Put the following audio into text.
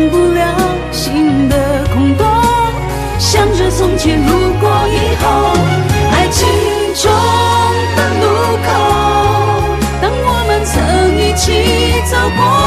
不了新的空洞，想着从前如果以后，爱情中的路口，当我们曾一起走过。